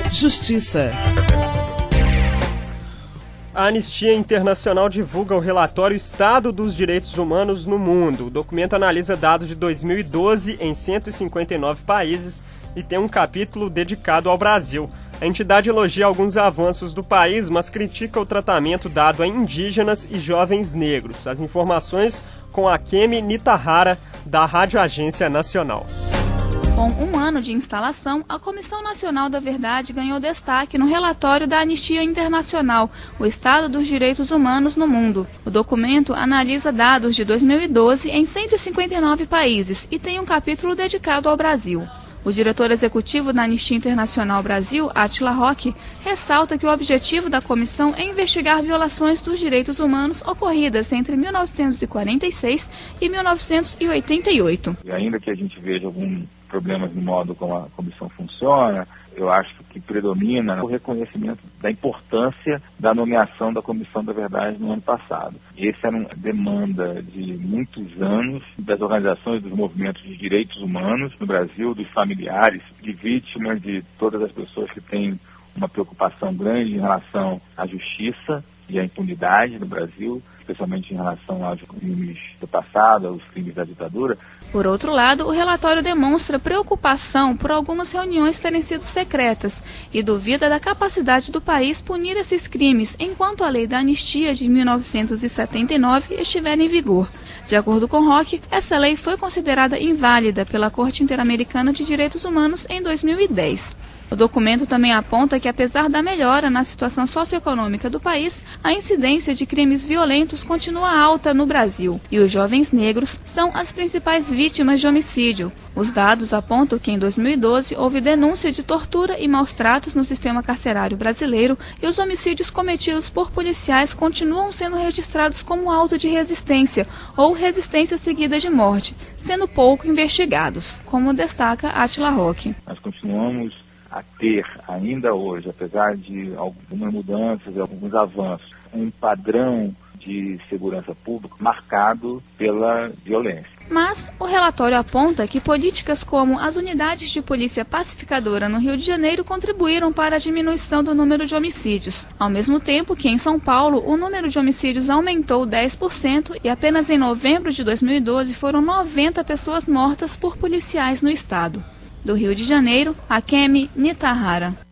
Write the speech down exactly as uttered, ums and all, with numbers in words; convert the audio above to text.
Justiça. A Anistia Internacional divulga o relatório Estado dos Direitos Humanos no Mundo. O documento analisa dados de dois mil e doze em cento e cinquenta e nove países e tem um capítulo dedicado ao Brasil. A entidade elogia alguns avanços do país, mas critica o tratamento dado a indígenas e jovens negros. As informações com a Kemi Nitahara, da Rádio Agência Nacional. Com um ano de instalação, a Comissão Nacional da Verdade ganhou destaque no relatório da Anistia Internacional, o Estado dos Direitos Humanos no Mundo. O documento analisa dados de dois mil e doze em cento e cinquenta e nove países e tem um capítulo dedicado ao Brasil. O diretor executivo da Anistia Internacional Brasil, Attila Roque, ressalta que o objetivo da comissão é investigar violações dos direitos humanos ocorridas entre mil novecentos e quarenta e seis e mil novecentos e oitenta e oito. E ainda que a gente veja algum problemas no modo como a comissão funciona, eu acho que predomina o reconhecimento da importância da nomeação da Comissão da Verdade no ano passado. Essa era uma demanda de muitos anos das organizações dos movimentos de direitos humanos no Brasil, dos familiares, de vítimas, de todas as pessoas que têm uma preocupação grande em relação à justiça e à impunidade no Brasil, especialmente em relação aos crimes do passado, aos crimes da ditadura. Por outro lado, o relatório demonstra preocupação por algumas reuniões terem sido secretas e duvida da capacidade do país punir esses crimes enquanto a lei da anistia de mil novecentos e setenta e nove estiver em vigor. De acordo com Roque, essa lei foi considerada inválida pela Corte Interamericana de Direitos Humanos em dois mil e dez. O documento também aponta que, apesar da melhora na situação socioeconômica do país, a incidência de crimes violentos continua alta no Brasil e os jovens negros são as principais vítimas de homicídio. Os dados apontam que em dois mil e doze houve denúncia de tortura e maus-tratos no sistema carcerário brasileiro e os homicídios cometidos por policiais continuam sendo registrados como auto de resistência ou resistência seguida de morte, sendo pouco investigados, como destaca Attila Roque. Nós continuamos a ter, ainda hoje, apesar de algumas mudanças e alguns avanços, um padrão de segurança pública marcado pela violência. Mas o relatório aponta que políticas como as unidades de polícia pacificadora no Rio de Janeiro contribuíram para a diminuição do número de homicídios, ao mesmo tempo que em São Paulo o número de homicídios aumentou dez por cento e apenas em novembro de dois mil e doze foram noventa pessoas mortas por policiais no estado. Do Rio de Janeiro, a Kemi Nitahara.